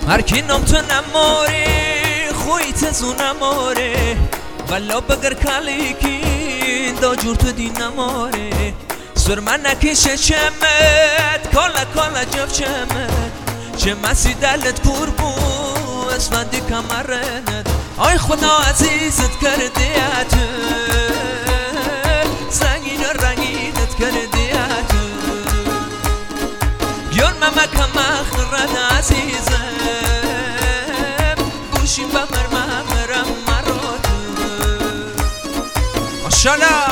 هرکی نام تو نماره خوی تزو نماره ولا بگر کلی کی دا جور تو دی نماره سرما نکشه چمت کالا کالا جف چمت چه مسی دلت کور بو اسفندی کمرنت آی خدا عزیزت کردیت زنگین رنگینت کردیت گیون ممکم اخرد عزیزم گوشیم بمر ممرم مراد ماشالله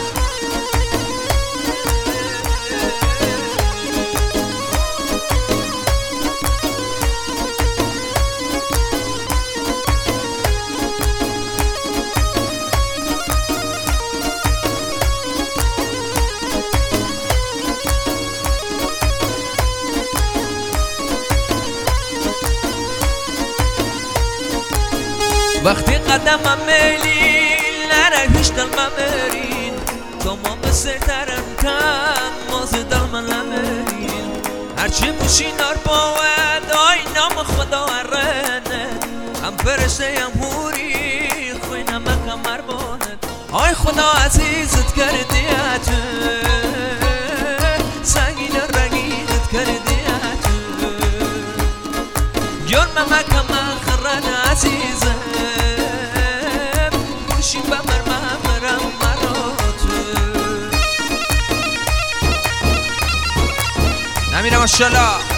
وقتی قدمم میلی نره هیچ دل ممرین تمام سرترم کم ماز دل من نمرین هرچی موشی نار باید آی نام خدا رنه هم فرشته هم هوری خوی نمکم مربانت آی خدا عزیزت کردیت سنگین رنگینت کردیت گیون ممکم اخرن عزیزم گوشیم بمر ممرم مرات نمیره ماشالله